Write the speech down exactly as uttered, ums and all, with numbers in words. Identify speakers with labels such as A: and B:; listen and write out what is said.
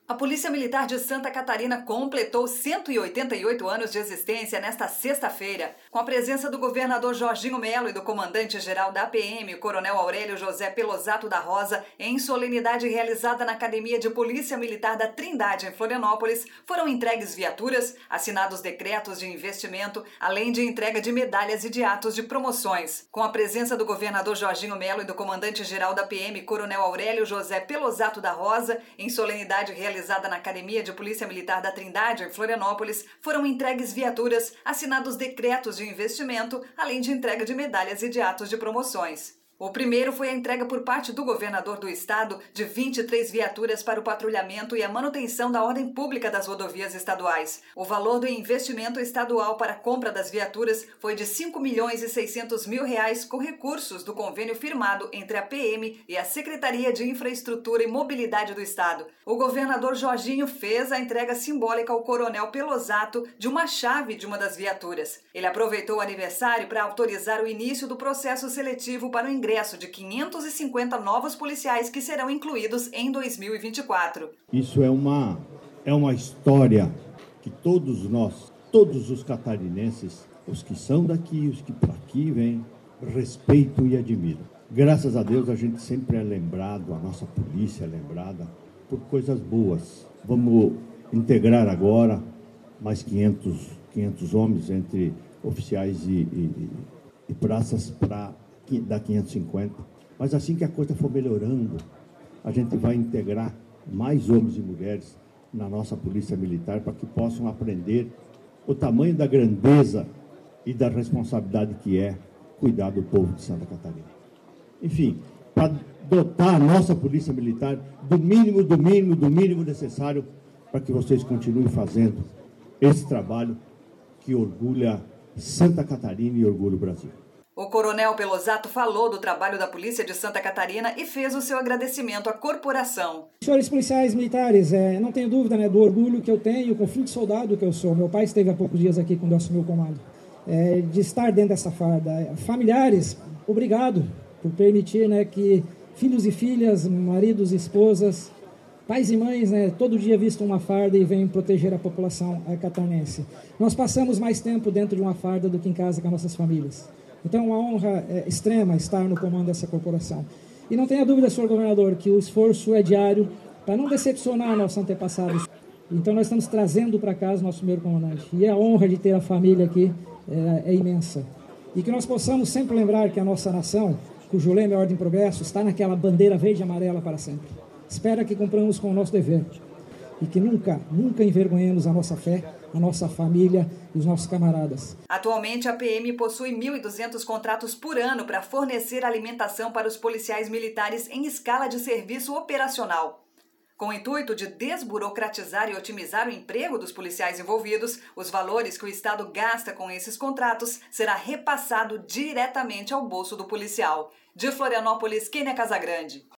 A: A Polícia Militar de Santa Catarina completou cento e oitenta e oito anos de existência nesta sexta-feira, com a presença do governador Jorginho Melo e do comandante-geral da P M, Coronel Aurélio José Pelosato da Rosa, em solenidade realizada na Academia de Polícia Militar da Trindade, em Florianópolis. Foram entregues viaturas, assinados decretos de investimento, além de entrega de medalhas e de atos de promoções. Com a presença do governador Jorginho Melo e do comandante-geral da P M, Coronel Aurélio José Pelosato da Rosa, em solenidade realizada realizada na Academia de Polícia Militar da Trindade, em Florianópolis, foram entregues viaturas, assinados decretos de investimento, além de entrega de medalhas e de atos de promoções. O primeiro foi a entrega por parte do governador do estado de vinte e três viaturas para o patrulhamento e a manutenção da ordem pública das rodovias estaduais. O valor do investimento estadual para a compra das viaturas foi de cinco milhões e seiscentos mil reais com recursos do convênio firmado entre a P M e a Secretaria de Infraestrutura e Mobilidade do Estado. O governador Jorginho fez a entrega simbólica ao coronel Pelosato de uma chave de uma das viaturas. Ele aproveitou o aniversário para autorizar o início do processo seletivo para o ingresso ingresso de quinhentos e cinquenta novos policiais que serão incluídos em dois mil e vinte e quatro.
B: Isso é uma, é uma história que todos nós, todos os catarinenses, os que são daqui, os que para aqui vêm, respeitam e admiram. Graças a Deus a gente sempre é lembrado, a nossa polícia é lembrada por coisas boas. Vamos integrar agora mais quinhentos, quinhentos homens entre oficiais e, e, e praças para dá quinhentos e cinquenta, mas assim que a coisa for melhorando, a gente vai integrar mais homens e mulheres na nossa polícia militar para que possam aprender o tamanho da grandeza e da responsabilidade que é cuidar do povo de Santa Catarina. Enfim, para dotar a nossa polícia militar do mínimo, do mínimo, do mínimo necessário para que vocês continuem fazendo esse trabalho que orgulha Santa Catarina e orgulha o Brasil.
A: O coronel Pelosato falou do trabalho da Polícia de Santa Catarina e fez o seu agradecimento à corporação.
C: Senhores policiais militares, é, não tenho dúvida, né, do orgulho que eu tenho, com o filho de soldado que eu sou. Meu pai esteve há poucos dias aqui quando eu assumi o comando. É, de estar dentro dessa farda. Familiares, obrigado por permitir, né, que filhos e filhas, maridos e esposas, pais e mães, né, todo dia vistam uma farda e venham proteger a população catarinense. Nós passamos mais tempo dentro de uma farda do que em casa com as nossas famílias. Então, é uma honra é, extrema estar no comando dessa corporação. E não tenha dúvida, senhor governador, que o esforço é diário para não decepcionar nossos antepassados. Então, nós estamos trazendo para casa o nosso primeiro comandante. E a honra de ter a família aqui é, é imensa. E que nós possamos sempre lembrar que a nossa nação, cujo lema é Ordem e Progresso, está naquela bandeira verde e amarela para sempre. Espero que cumpramos com o nosso dever. E que nunca, nunca envergonhemos a nossa fé, a nossa família e os nossos camaradas.
A: Atualmente, a P M possui mil e duzentos contratos por ano para fornecer alimentação para os policiais militares em escala de serviço operacional. Com o intuito de desburocratizar e otimizar o emprego dos policiais envolvidos, os valores que o Estado gasta com esses contratos será repassado diretamente ao bolso do policial. De Florianópolis, Kênia Casagrande.